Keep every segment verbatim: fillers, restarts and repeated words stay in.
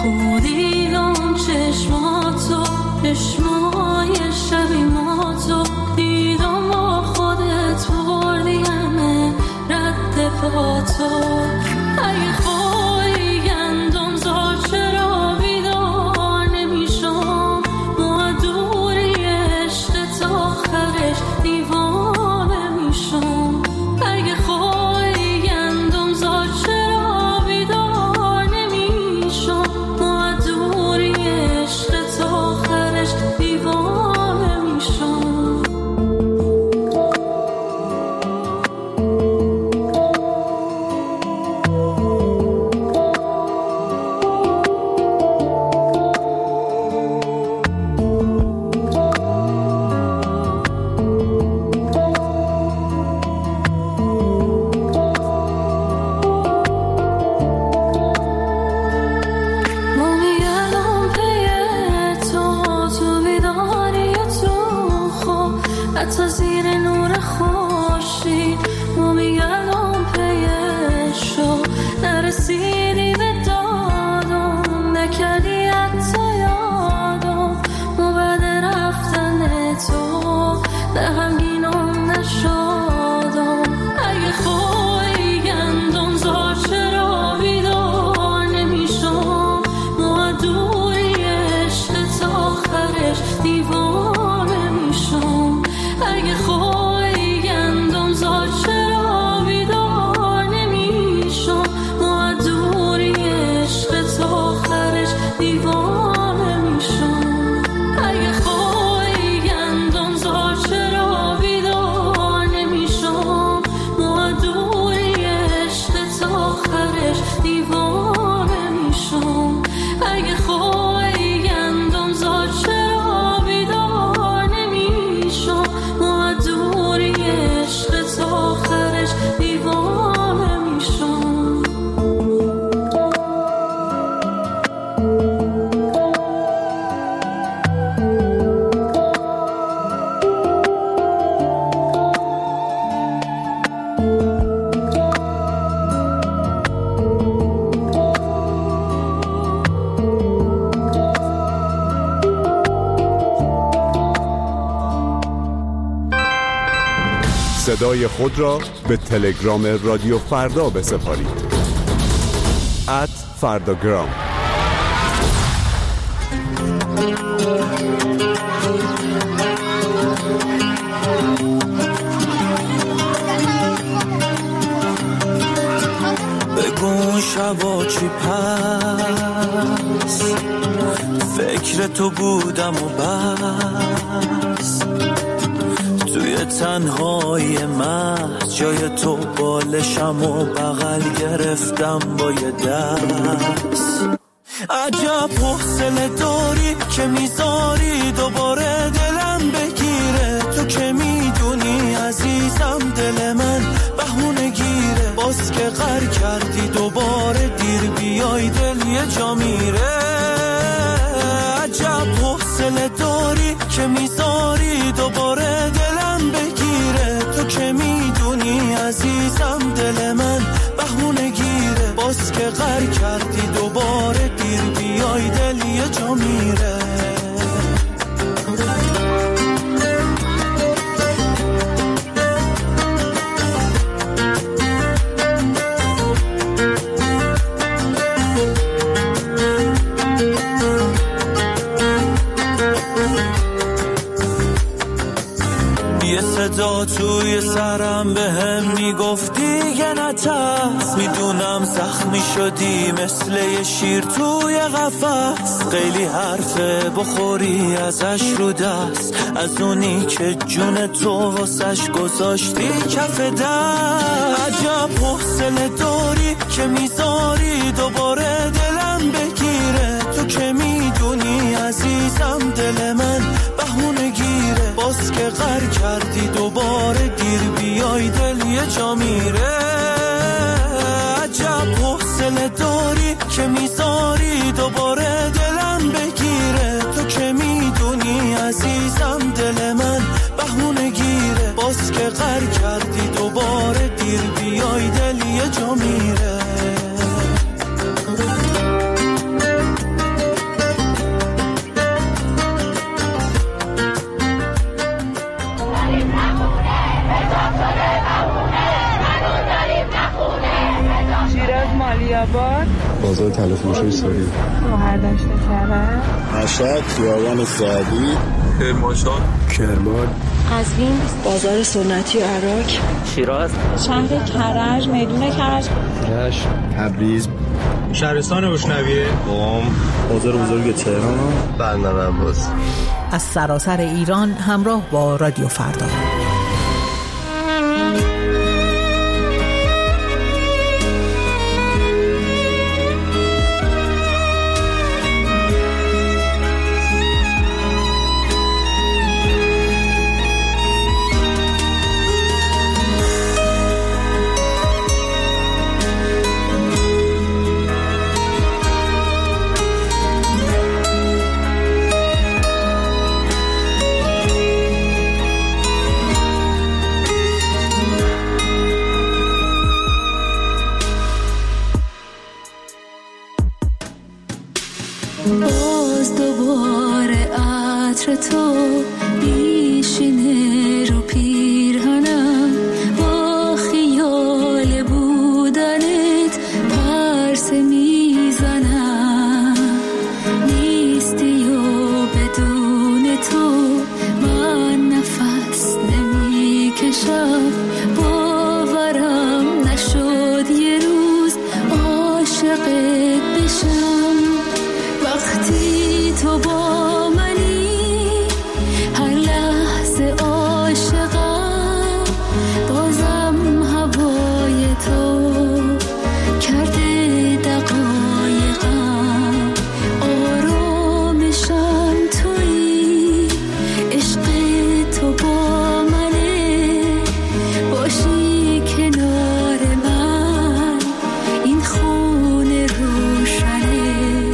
خودیدم چشماتو چشمای شبیماتو دیدم با خودت بردی همه رد پاتو اگه خواهی گندم زار چرا بیدار نمیشم معدوری عشق تا آخرش دیوانه میشم اگه خواهی گندم زار چرا بیدار نمیشم معدوری عشق تا آخرش دیوانه میشم حتی زیر نور خوشی ما میگردم پیشو نرسیدی به دادم نکردی حتی یادم ما بعد رفتن تو نه غمگینم نشادم اگه خواهی گندم زار چرا بیدار نمیشم معدوری عشق تا آخرش دیوانه میشم اگه خواهی گندم زار چرا بیدار نمیشم معدوری عشق تا آخرش دیوانه میشم اگه خواهی گندم زار چرا بیدار نمیشم معدوری عشق تا آخرش دیوانه میشم اگه خواهی گندم زار چرا بیدار نمیشم معدوری عشق تا آخرش دیوانه میشم صدای خود را به تلگرام رادیو فردا بسپارید ات فرداگرام. بگو شبا چی پس فکر تو بودم و بس توی تنهای محض جای تو بالشم و بغل گرفتم با یه دست عجب حوصله داری که میذاری دوباره دلم بگیره تو که میدونی عزیزم دل من بهونه گیره باز که غر کردی دوباره دیر بیای دل یه جا میره عجب حوصله داری که میذاری دوباره دلم بگیره تو که میدونی عزیزم دل من بهونه گیره باز که غر کردی دوباره دیر بیای دل یه جا میره صدا توی سرم به هم میگفتی یه نترس میدونم زخمی شدی مثل یه شیر توی قفس خیلی حرفه بخوری ازش رو دست از اونی که جون تو واسش گذاشتی کف دست عجب حوصله داری که میذاری دوباره دلم بگیره تو که میدونی عزیزم دل من بهونه گیره باز که غر کردی دوباره دیر بیای دل یه جا میره عجب حوصله داری که میذاری دوباره دلم بگیره تو که میدونی عزیزم دل من بهونه گیره باز که غر کردی دوباره دیر بیای دل یه جا میره مغازه تلفروشی ساری، مهردشت کرد، مشهد، خیابان سعدی، کرمانشاه، کرمان، قزوین، بازار سنتی عراق، شیراز، شهر کرج، میدون کرج، رشت، تبریز، شهرستان بوشنویه، قم، بازار بزرگ تهران، بندر عباس. از سراسر ایران همراه با رادیو فردا. باز دوباره عطر تو میشینه رو پیرهنم، با خیال بودنت پرس میزنم، نیستی و بدون تو من نفس نمیکشم، باورم نشد یه روز عاشقت بشم. وقتی تو با منی هر لحظه عاشقم، بازم هوای تو کرده دقایقم، آرامشم تویی، عشق تو با منه، باشی کنار من این خونه روشنه.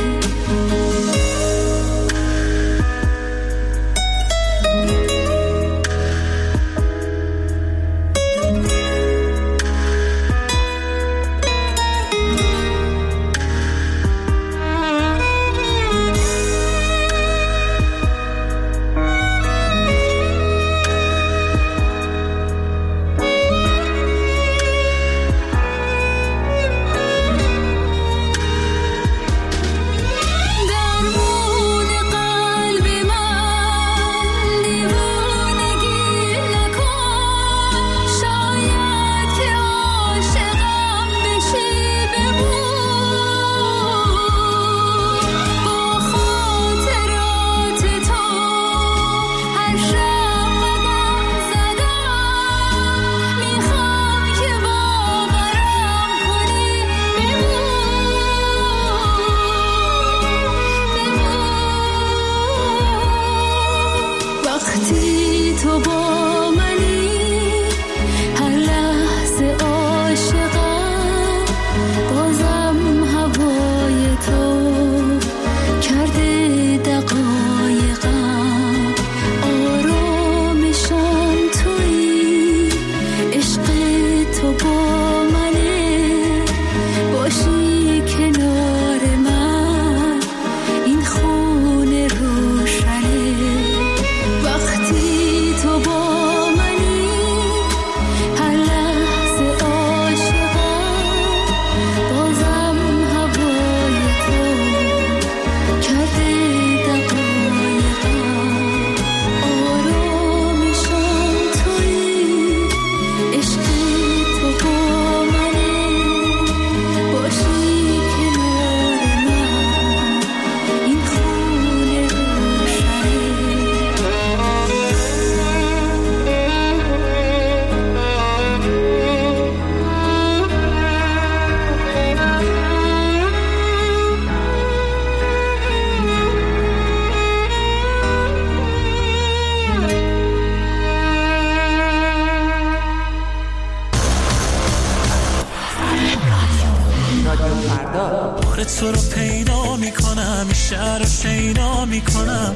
وقتی تو با منی هر لحظه عاشقم، بازم هوای تو کرده دقایقم، آرامشم تویی، عشق تو با منه، باشی کنار من این خونه روشنه. وقتی تو با منی هر لحظه عاشقم، بازم هوای تو کرده دقایقم، آرامشم تویی، عشق تو با منه، باشی کنار من این خونه روشنه. آره تو رو پیدا میکنم، این شهر رو شیدا میکنم.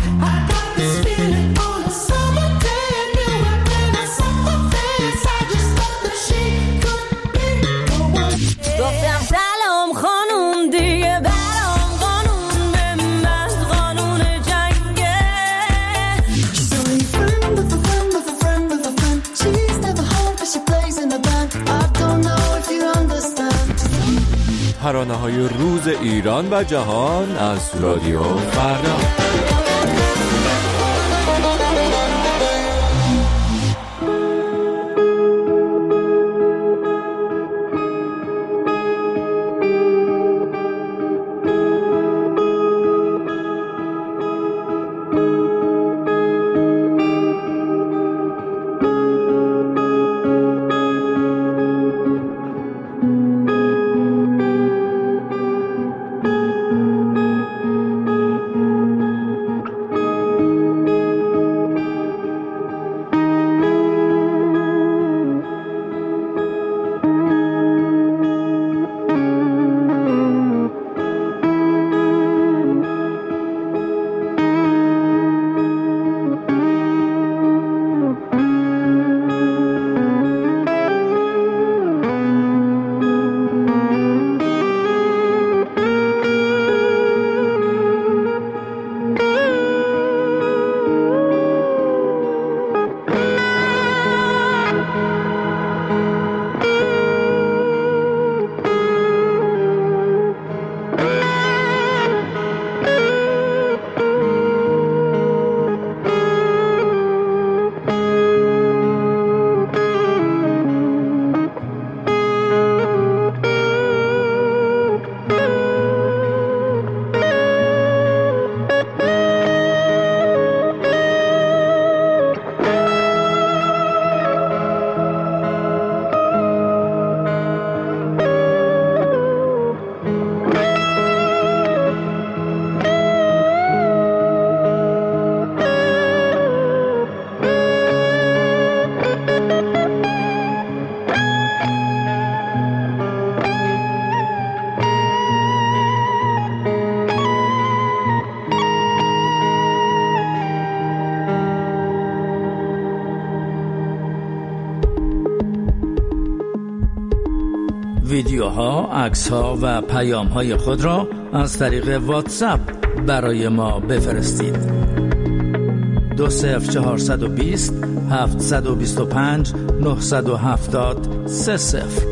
گفتم سلام خانوم دیگه برام قانون به من قانون جنگه. So you friend with a friend with a friend with a friend. She's never home but she plays in a band. I don't know if you understand. ترانه‌های روز ایران و جهان از رادیو فردا. ویدیوها، عکس‌ها و پیام‌های خود را از طریق واتساپ برای ما بفرستید. دو صفر چهارصد و بیست هفتصد و بیست و پنج نهصد و هفتاد سه صفر.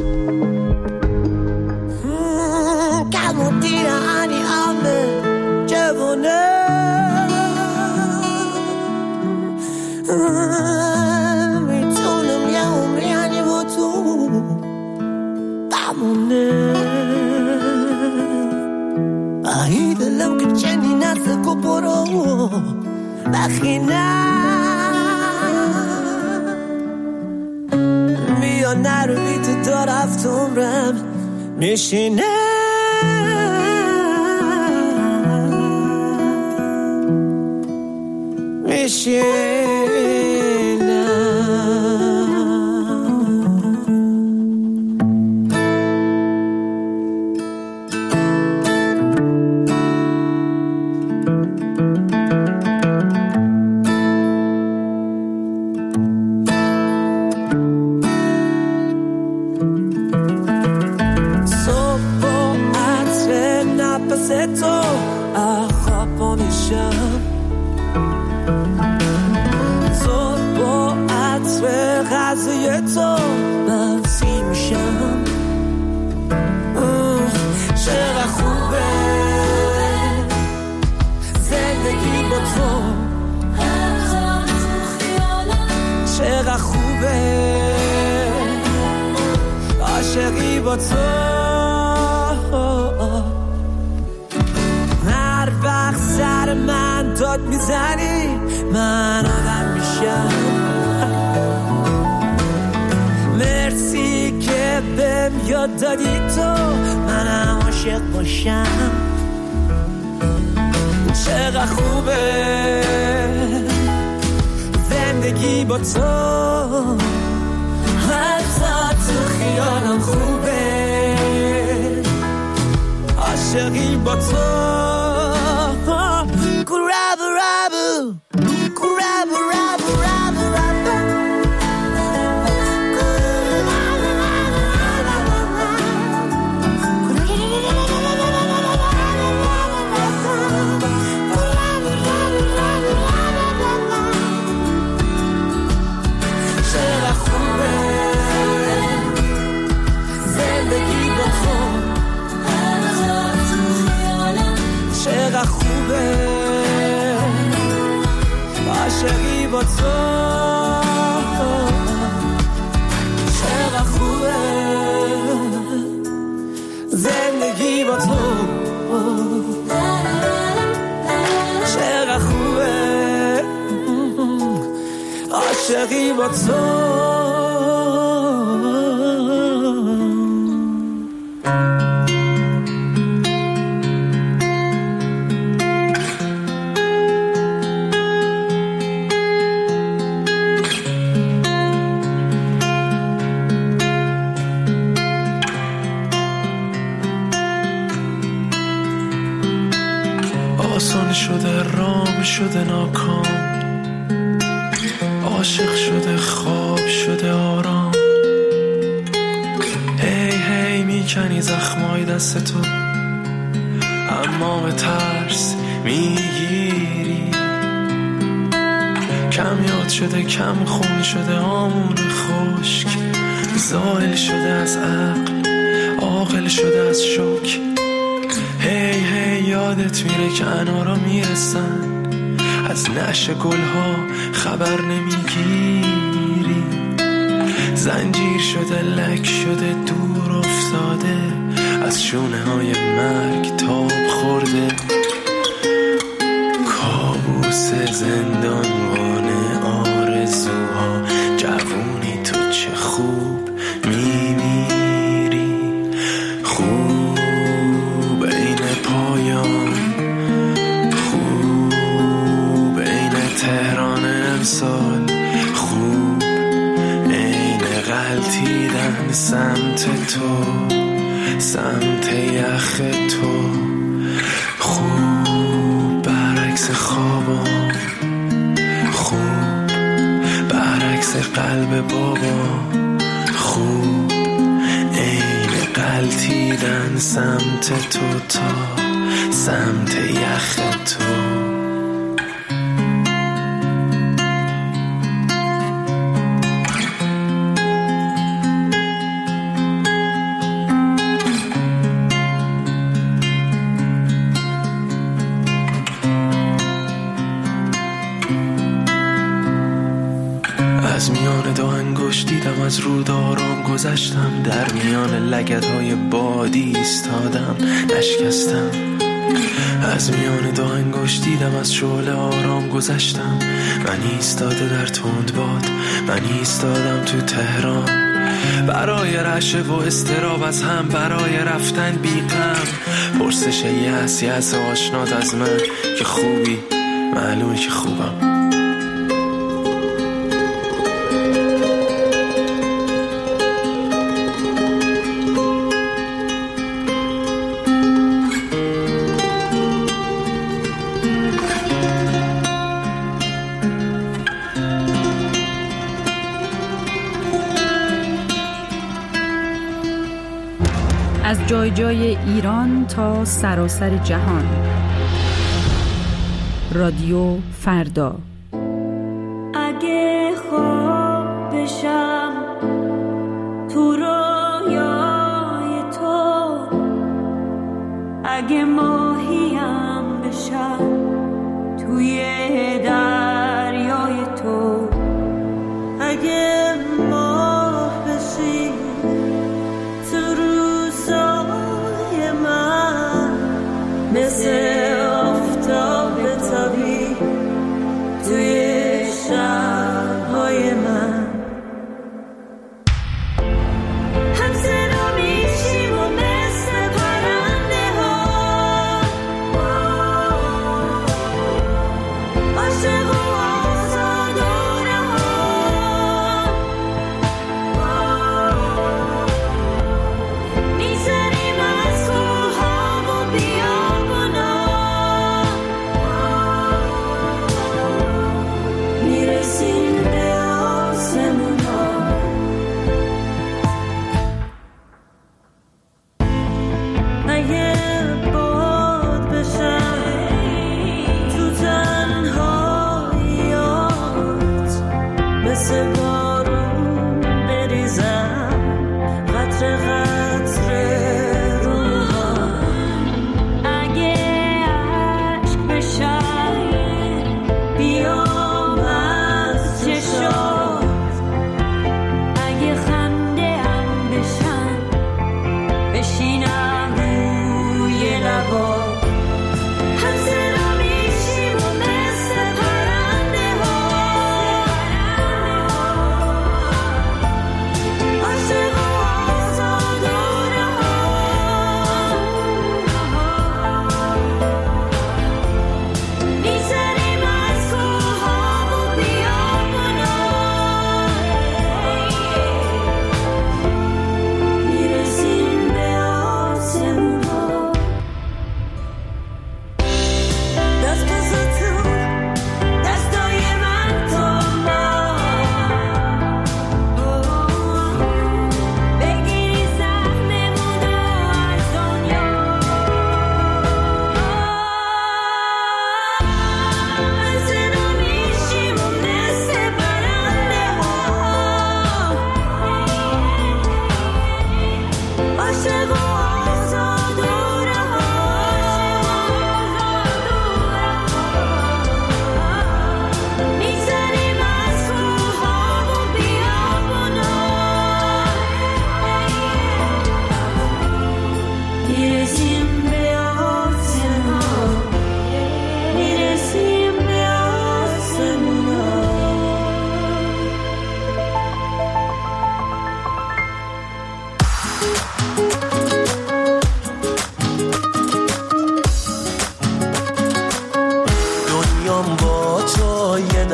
ای دلم که چنین نزد کو برو بخینا بیا نروی تو دار افتمرم میشینه میشینه عاشقی با تو هر وقت سر من داد میزنی من آدم میشم مرسی که بهم یاد دادی تو منم عاشق باشم چقدر خوبه زندگی با تو حتی تو خیالم خوبه عاشقی با تو گرابو رابو گرابو رابو رابو رابو چقدر خوبه زندگی با تو عاشقی با تو چقدر خوبه زندگی با تو چقدر خوبه عاشقی با تو. آسان شده رام شده ناکام عاشق شده خواب شده آرام هی هی میکنی زخمای دست تو اما به ترس میگیری کم یاد شده کم خون شده آمون خشک زائل شده از عقل عاقل شده از شوک هی هی یادت میره که انارا میرسن از نعش گلها خبر نمیگیری زنجیر شده لک شده دور افتاده از شونه های مرگ تاب خورده کابوس زندانبان آرزوها جوونی تو چه خوب میمیری خوب این پایان خوب این تهران امسال خوب این غلطیدن سمت تو سمت یخ تو خوب برعکس خوابان خوب برعکس قلب بابا خوب این غلطیدن سمت تو تا سمت یخ تو. از میان دو انگشت دیدم از رود آرام گذشتم در میان لگدهای بادی ایستادم نشکستم از میان دو انگشت دیدم از شعله آرام گذشتم من ایستاده در تند باد من ایستادم تو تهران برای رشه و استراب از هم برای رفتن بی‌غم پرسش یأس یأس آشنات از من که خوبی معلومه که خوبم از جای جای ایران تا سراسر جهان رادیو فردا. اگه خواب بشم تو رویای تو اگه ماهیم بشم توی دریای تو اگه ماه بشی مثل آفتاب تابی توی شب‌های من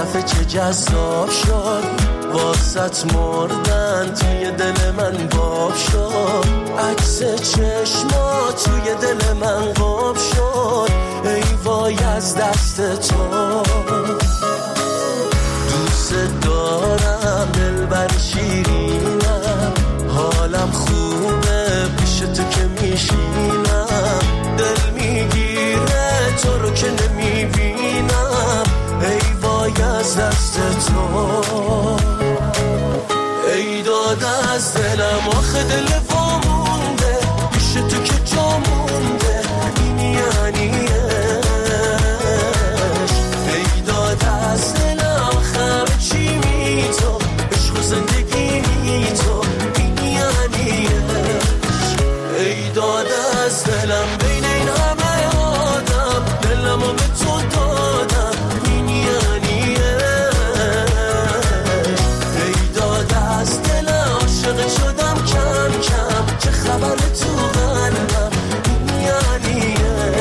دفعه چه جذاب شد واسط مردن توی دل من باب شد عکس چشما توی دل من قاب شد ای وای از دست تو دوست دارم دلبر شیرینم حالم خوبه پیش تو که میشینم دل میگیره تو رو که نمیبینم ای وای از دست تو ای داد از دلم آخه دل وامونده پیش تو که جا مونده این یعنی ای داد از دلم خمه چی می تو عشق و زندگی می تو این یعنی ای داد از دلم بین این همه آدم دلم رو به تو دادم این یعنی ای داد از دلم عاشق شدم کم کم چه خبر تو قلبم این یعنی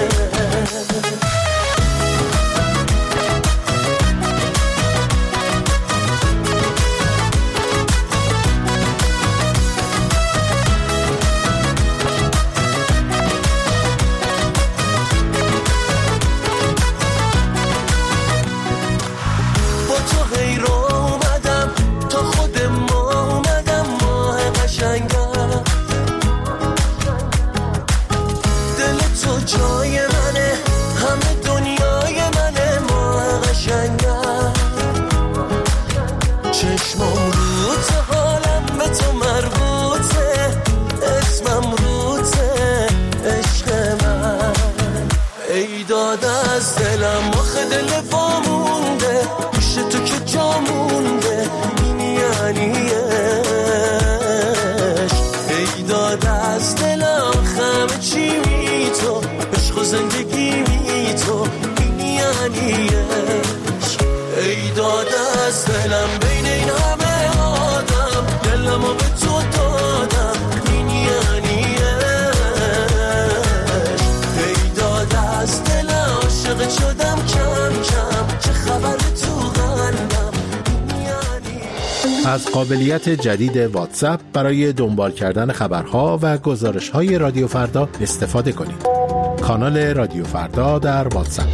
از قابلیت جدید واتساپ برای دنبال کردن خبرها و گزارش‌های رادیو فردا استفاده کنید. کانال رادیو فردا در واتساپ.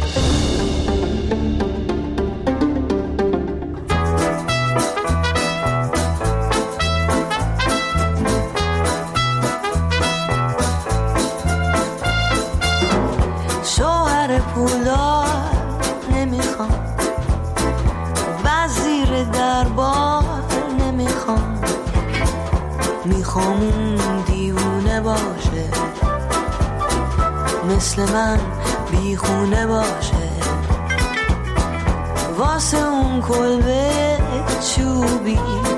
شوهر پولدار نمیخوام وزیر دربار نمیخوام میخوام اون دیوونه باشه مثل من بیخونه باشه واسه اون کلبه چوبی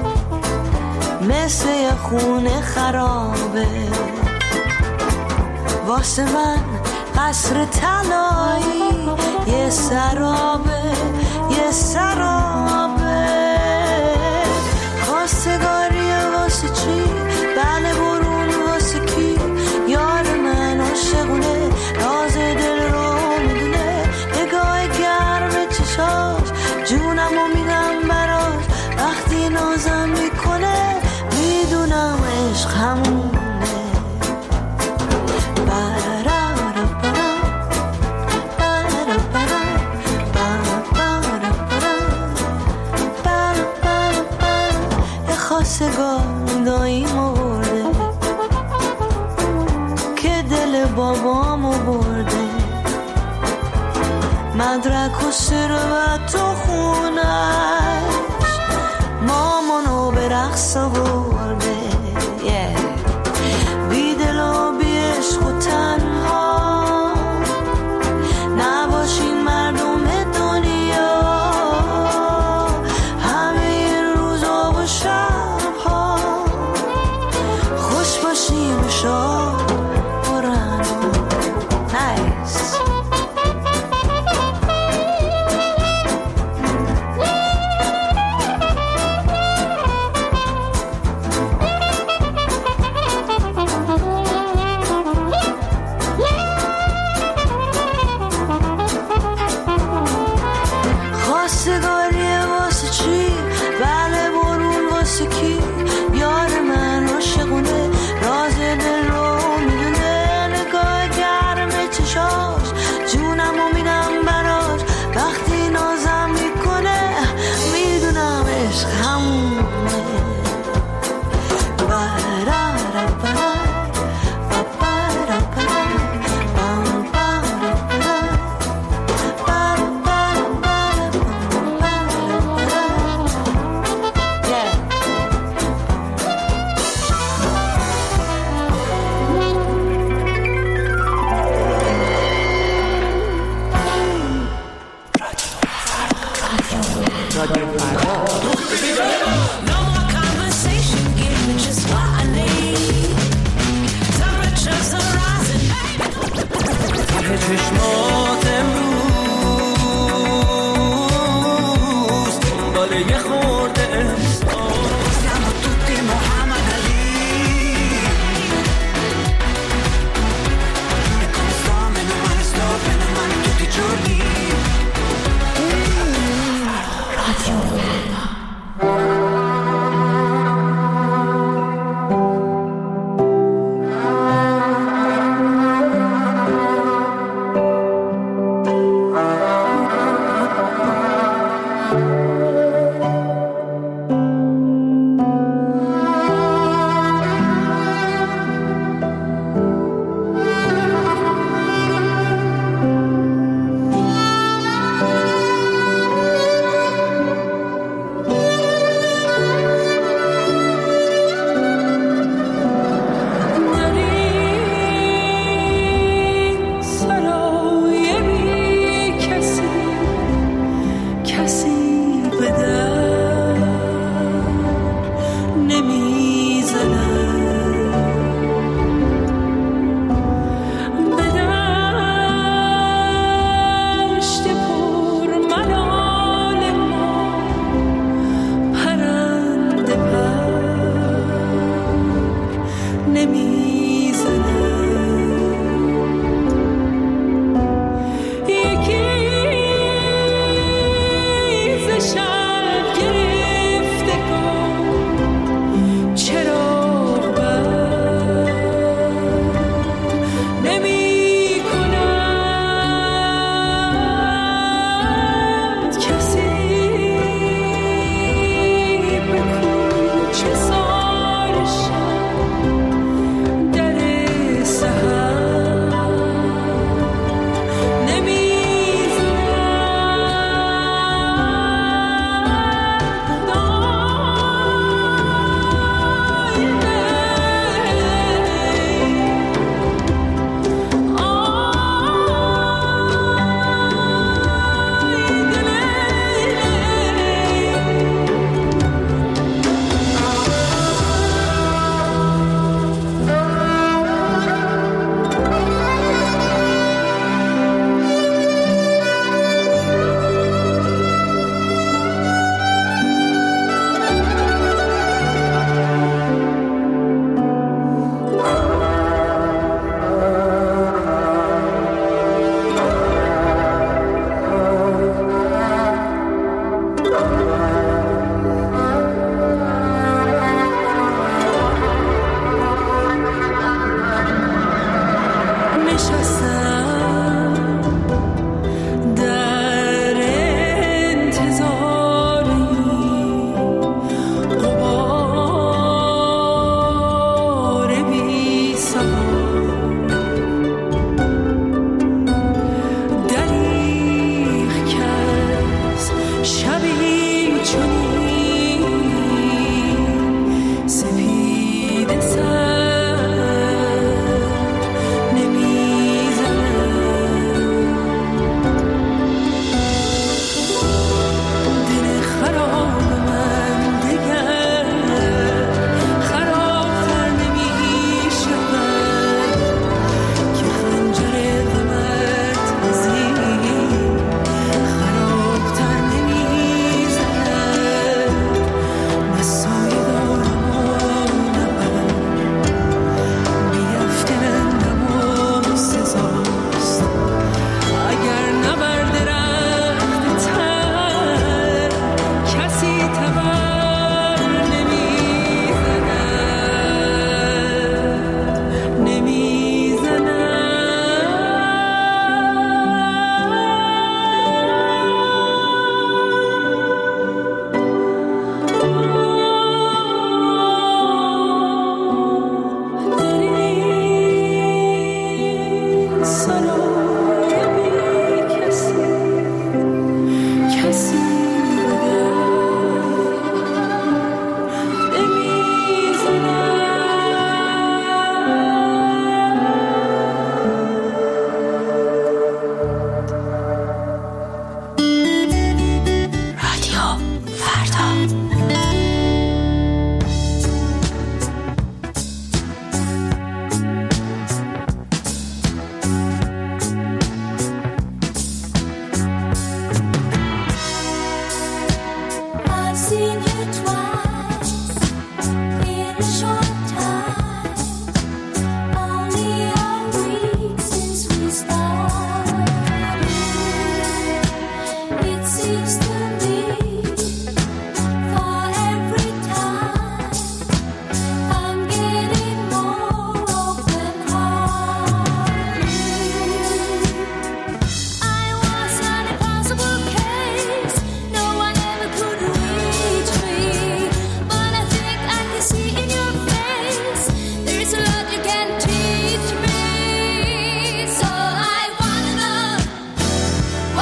مثل یه خونه خرابه واسه من قصر طلایی یه سرابه یه سرابه خواستگاریه واسه چی بله برون واسه کی یار من عاشقونه راز دل رو میدونه نگاه گرم چشاش جونمو میدم براش وقتی نازم میکنه میدونم عشق همونه خواستگار داییمو برده که دل بابامو برده مدرک و ثروت و خونش مامانو به رقص برده بی دل و بی عشق و تنها نباشین مردم دنیا همه روزا و شبها خوش باشیم و شاد برن نایس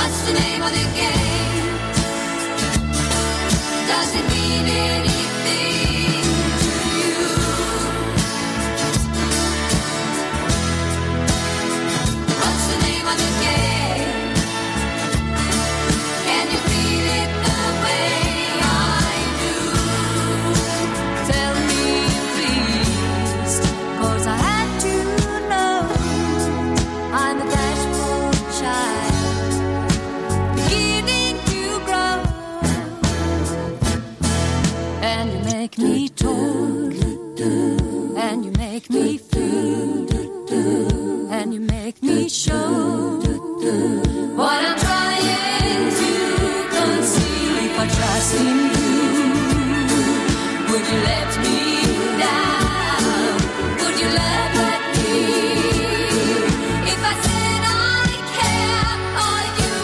What's the name of the game? Does it mean anything to you? What's the name of the game? Can you feel it the way I do? Tell me please, 'cause I had to know. I'm a bashful child, beginning to grow. And you make me talk, and you make me feel, and you make me show what I'm trying to conceal. If I trust in you, would you let me down? Would you let let me? If I said I care for you,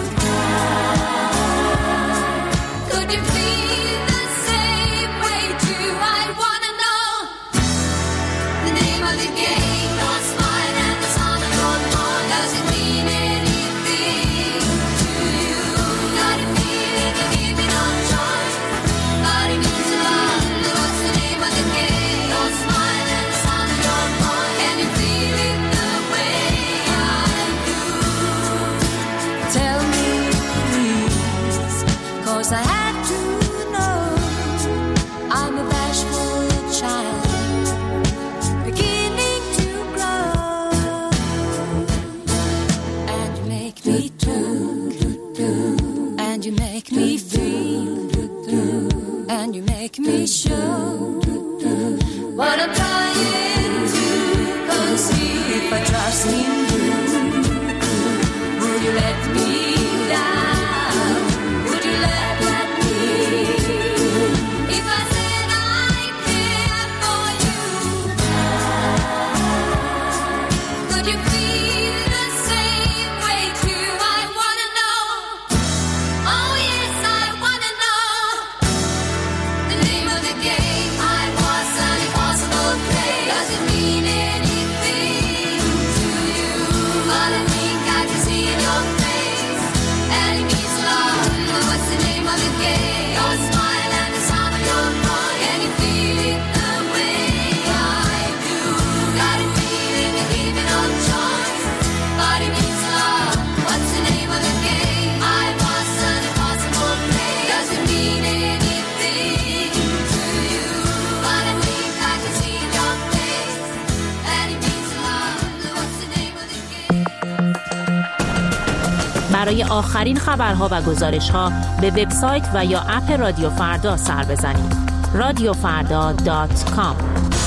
could you feel the same way too? I wanna know the name of the game. Your smile and the sound of your voice. Does it mean anything to you? Got a feeling you give me no choice, but it means a lot. What's the name of the game? Your smile and the sound of your voice. Can you feel it the way I do? Tell me please, 'cause I had to know. I'm a bashful child, beginning to grow. And you make me talk, and you make me feel, and you make me show what I'm trying to conceal. If I trust in you, would you let me down? Would you let let me? If I said I care for you, could you feel the same way too? I wanna know. Oh yes, I wanna know the name of the game. I was an impossible play. Does it mean anything to you? But I think I can see in your face, and it means a lot. What's the name of the game? Your smile and the sound of your voice. Can you feel it the way I do? Got a feeling you give me no choice, but it means a lot. What's the name of the game? I was an impossible play. Does it mean anything to you? But I think I can see in your face, and it means a lot. What's the name of the game? برای آخرین خبرها و گزارش‌ها به وبسایت و یا اپ رادیو فردا سر بزنید. رادیو فردا دات کام.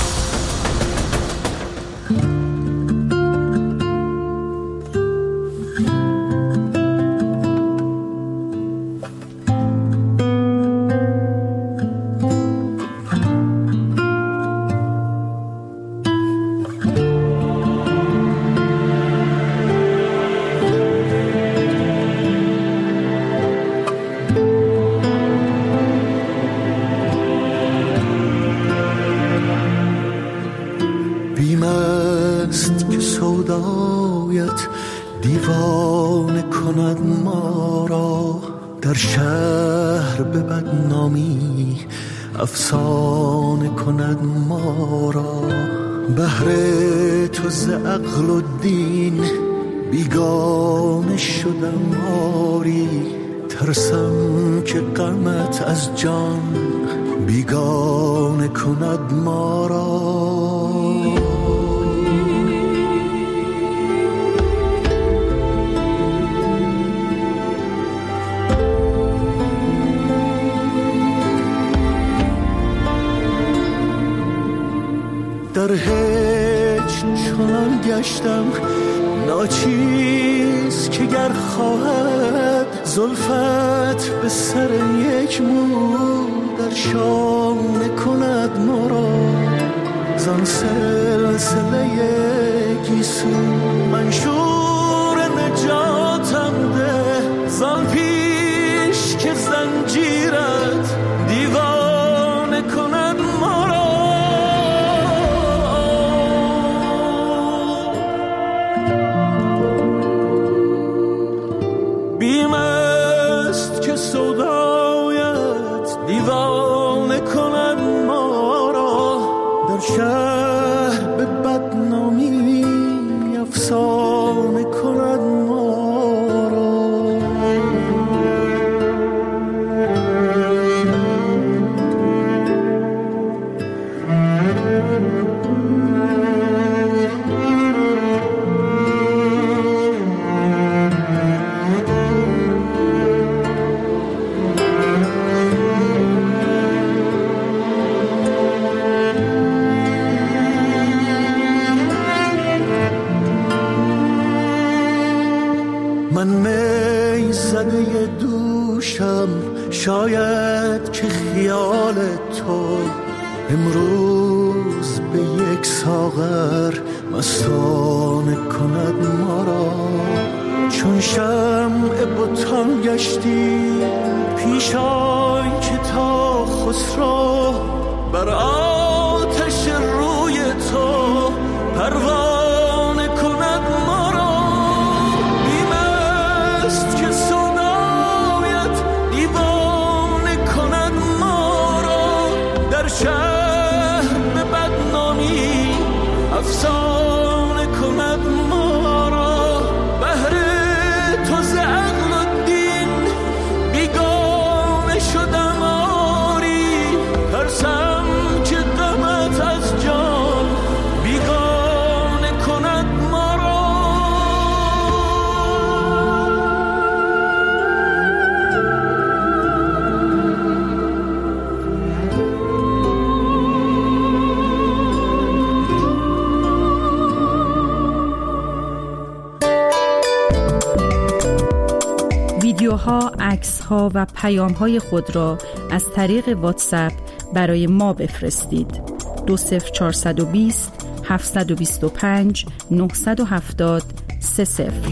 بیم است که سودایت دیوانه کند ما را، در شهر به بدنامی افسانه کند ما را. بهر تو ز عقل و دین بیگانه شدم آری، ترسم که غمت از جان بیگانه کند ما را. در هیچ چنان گشتم ناچیز که گر خواهد زلفت به سر یک مو در شانه کند ما را. زان سلسله گیسو منشور نجاتم ده، زان پیش که زنجیرت دیوانه کند ما را. بیم است که سودایت دیوانه کند ما را، در شهر به بدنامی افسانه کند ما را. من می زده دوشم، شاید که خیال تو امروز به یک ساغر مستانه کند ما را. چون شمع بتان گشتی پیش آی که تا خسرو بر آتش روی تو پروانه کند ما را. بیم است که صدایت دیوانه کند ما را، در شهر به بدنامی افسانه کند ما را. بهر تو ز عقل و دین بیگانه شدم آری، ترسم که غمت از جان بیگانه کند ما را. ویدیوها، عکس‌ها و پیام‌های خود را از طریق واتساپ برای ما بفرستید. دو صفر چهارصد و بیست هفتصد و بیست و پنج نهصد و هفتاد سه صفر.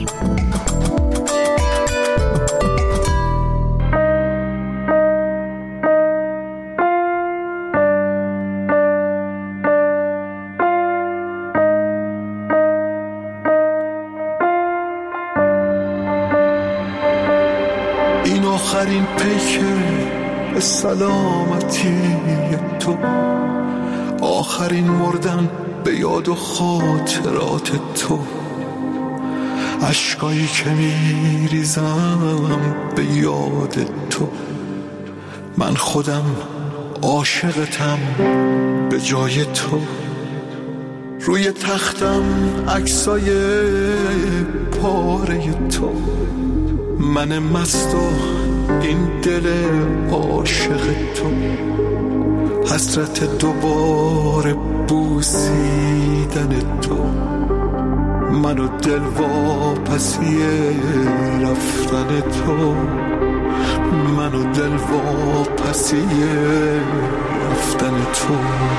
این آخرین پیک به سلامتی تو، آخرین مردن به یاد و خاطرات تو، اشکایی که میریزم به یاد تو. من خودم عاشقتم به جای تو، روی تختم عکسای پاره تو، من مست و این دل عاشق تو، حسرت دوباره بوسیدن تو، من و دل واپسی رفتن تو، من و دل واپسی رفتن تو.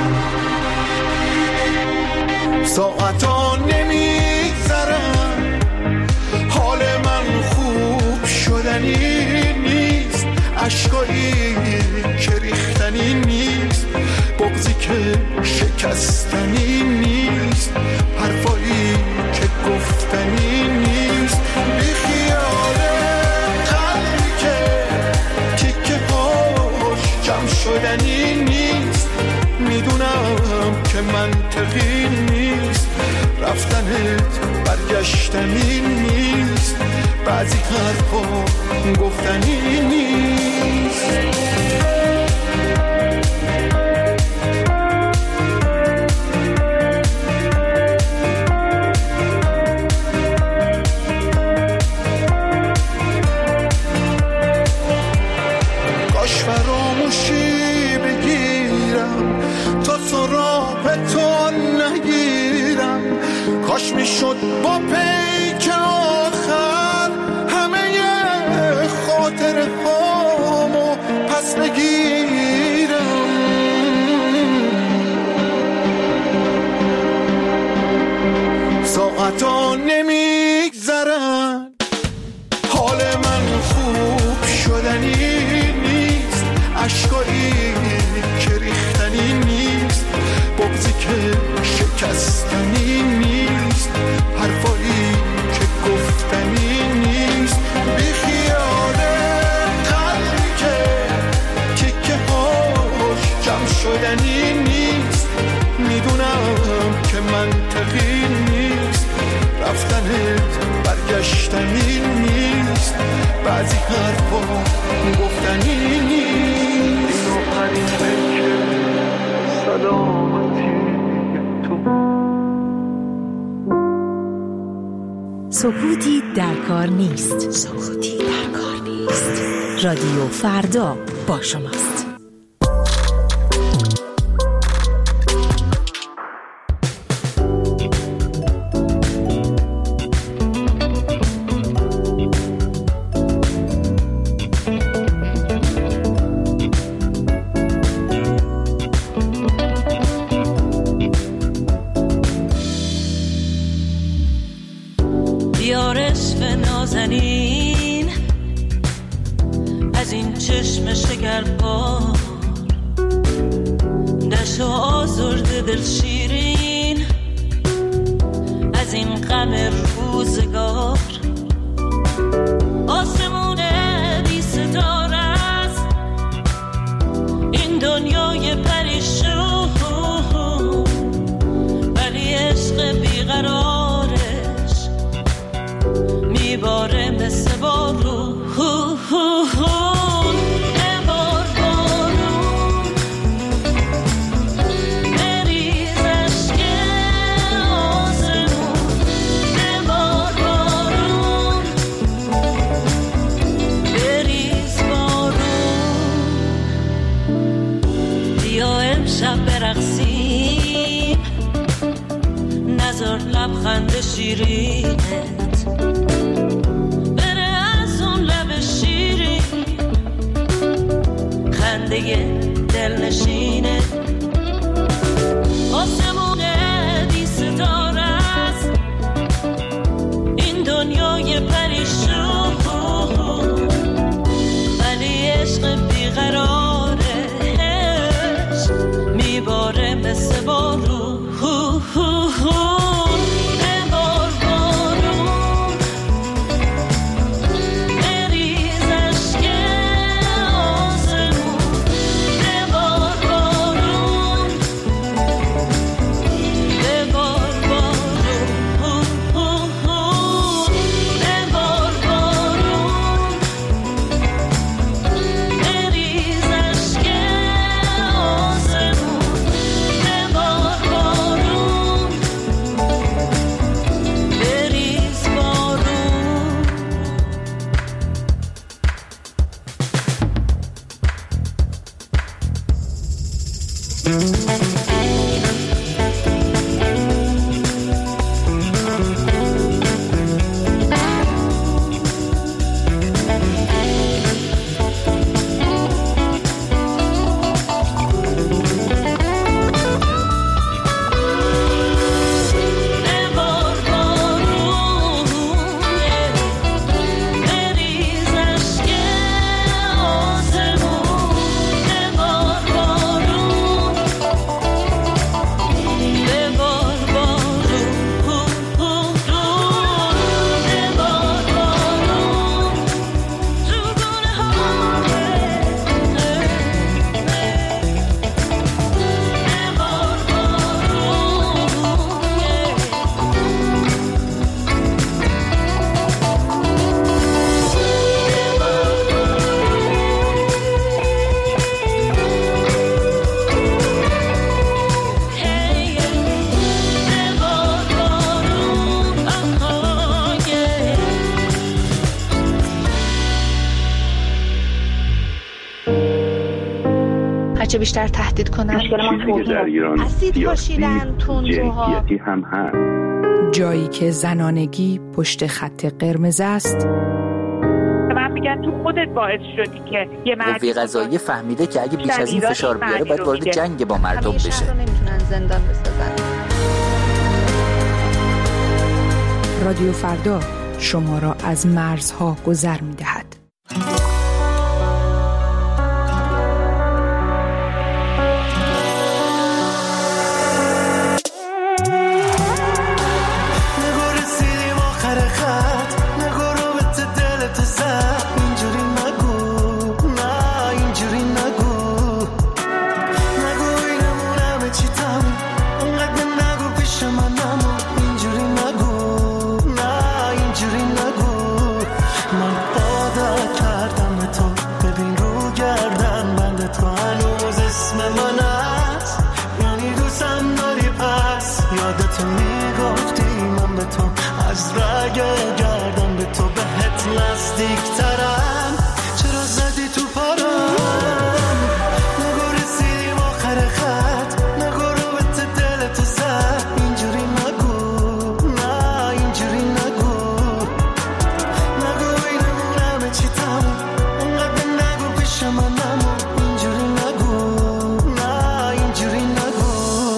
ساعتا نمیگذرن، حال من خوب شدنی نیست، اشکایی که ریختنی نیست، بغضی که شکستنی نیست، حرفایی که گفتنی نیست، بی خیال قلبی که تیکه هاش جمع شدنی نیست. میدونم که منطقی نیست، رفتنت برگشتنی نیست، بعضی حرفا گفتنی نیست. کاش فراموشی بگیرم تا سراغ تو نگیرم، کاش میشد با پیک آخر همه خاطر هامو پس گفتنی نیست، میدونم که منطقی نیست، رفتنت برگشتنی نیست، بعضی حرفا گفتنی نیست. این آخرین فکر سلامتی تو. سکوتی در کار نیست. سکوتی در کار نیست. رادیو فردا با شماست. نازنین از این چشم شکربار، دشت و آزرده دل شیرین از این غم روزگار، آسمون بی ستاره است این دنیای پریشون، ولی عشق بیقرارش میباره مثل بارون. برقصیم نظر لبخند شیرینت بره از اون لب شیرین، خنده دل نشینه آسمون بی ستاره است این دنیای پریشون، ولی عشق بیقرار میباره مثل بارون. ببار بارون بریز اشک آسمون، ببار بارون ببار بارون ببار بارون بریز اشک آسمون. چه بیشتر تهدید کنن مشکل ما در ایران اسید پاشیدن تندروها هم هست. جایی که زنانگی پشت خط قرمز است. من میگن تو خودت باعث شدی که یه مرد قوه قضاییه فهمیده که اگه بیش از این فشار بیاره باید وارد جنگ با مردم بشه. همیشه نمیتونن زندان بسازن. رادیو فردا شما را از مرزها گذر میدهد. نگو کردم به تو، ببین رو گردن بند تو هنوز اسم من هست، یعنی دوستم داری پس. یادت میگفتی من به تو از رگ گردم به تو بهت نزدیک ترم، چرا زدی تو پارم؟ نگو رسیدیم آخر خط، نگو رو به دل تو زد، اینجوری نگو، نه اینجوری نگو، نگو اینمون همه چی تموم، انقدر نگو پیش من نمون، اینجوری نگو، نه اینجوری نگو.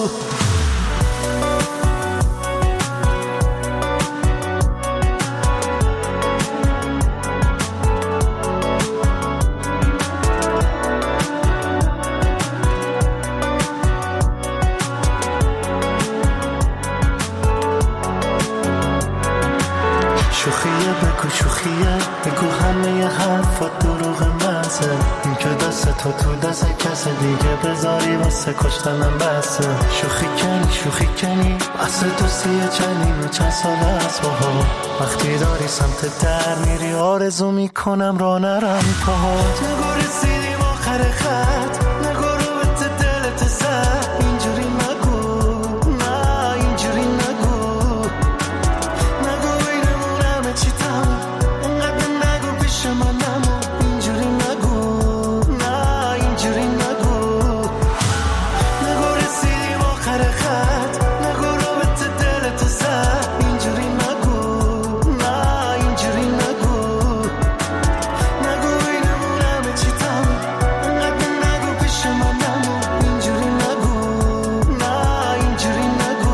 شوخیه بگو شوخیه، بگو همه حرفات دروغ مزه، این که دست تو تو دست کس دیگه بذاری واسه کشتنم بسه. شوخی کنی شوخی کنی بس دوستیه چنین و چند سال از باها، وقتی داری سمت در میری آرزو میکنم را نرم پاهات. نگو رسیدیم آخر خط، نگو رو به دلت زد، اینجوری نگو، نه اینجوری نگو، نگو اینمون همه چی تموم، انقدر نگو پیش من نمون، اینجوری نگو، نه اینجوری نگو، نگو رسیدیم آخر خط، نگو رو به دلت زد، اینجوری نگو، نه اینجوری نگو، نگو اینمون همه چی تموم، انقدر نگو پیش من نمون، اینجوری نگو، نه اینجوری نگو.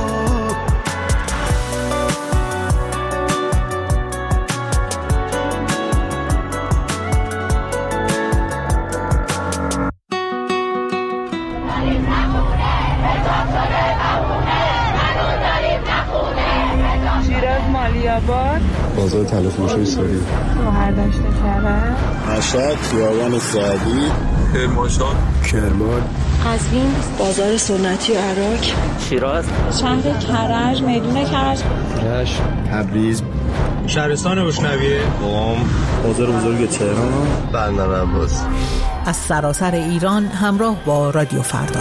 شیراز مالیاباد، بازار تلفروشی ساری، شهرداشت کرد، مشهد خیابان سعدی، کرمانشاه، کرمان، قزوین، بازار سنتی و عراق، شیراز، شهر کرج، میدون کرج، رشت، تبریز، شهرستان اشنویه، قم، بازار بزرگ تهران، بندر عباس. از سراسر ایران همراه با رادیو فردا.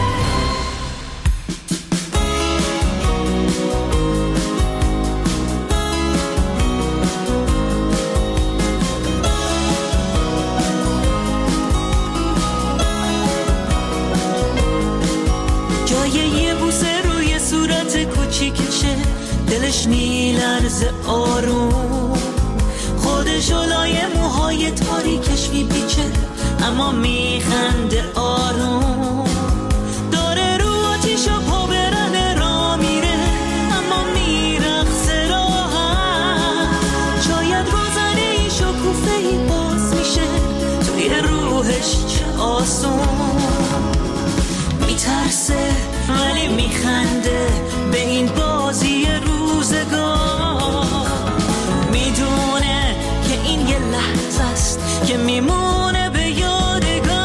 جای یه بوسه روی صورت کوچیکشه، دلش میلرزه آروم، خودش لای موهای تاریکش میپیچه اما میخنده آروم، داره رو آتیشا پا برنه را میره اما میرقصه راحت، شاید روزنه ای شکوفه ای باز میشه توی روحش، چه آسون، میترسه ولی میخنده به این بازی روزگار، میدونه که این یه لحظه است که میمونه به یادگار.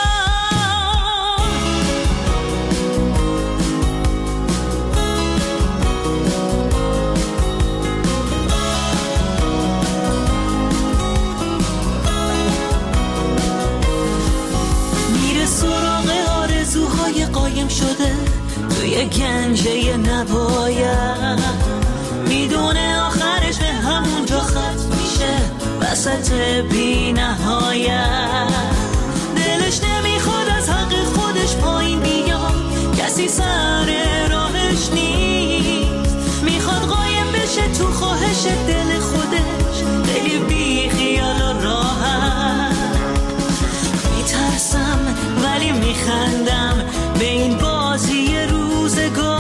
میره سراغ آرزوهای قایم شده توی گنجه نباید، میدونه آخرش به همونجا ختم میشه وسط بی نهایت، دلش نمیخواد از حق خودش پایین بیاد، کسی سر راهش نیست، میخواد قایم بشه تو خواهش دل خودش، خیلی بی خیال و راحت، میترسم ولی میخندم به این بازی روزگار،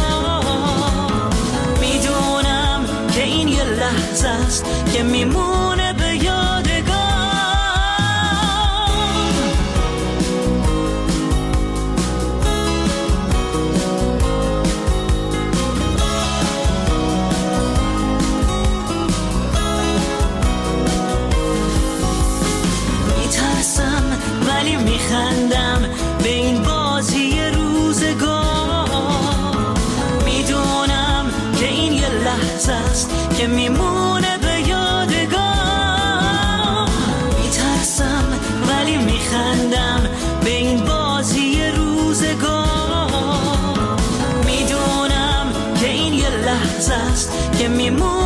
میدونم که این یه لحظه است که میمونه به یادگار. میترسم ولی میخندم به این بازی روزگار، میدونم که این یه لحظه است که میمونه به یادگار. میمونه